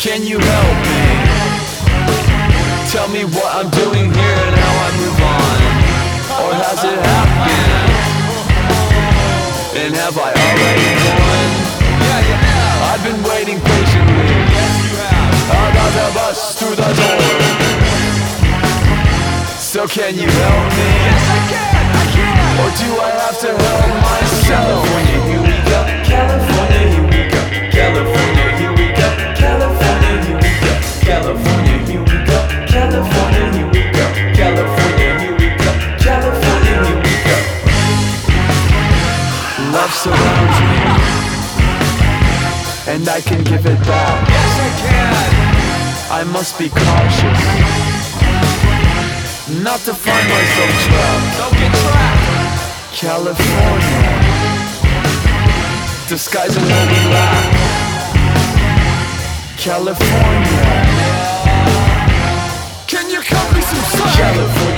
Can you help me? Tell me what I'm doing here and how I move on. Or has it happened? And have I already won? Yeah, you have. I've been waiting patiently. Yes, you have. About to bust through the door. So can you help me? Yes, I can. Or do I have to help myself? California, here we go. California, here we go. California, here we go. California, here we go. California, here we go. California, here we go. California, here we go. California, here we go. Love surrounds me, and I can give it back. Yes, I can. I must be cautious, not to find myself trapped. Don't get trapped. California, disguising what we lack. California, Can you cut me some slack? California.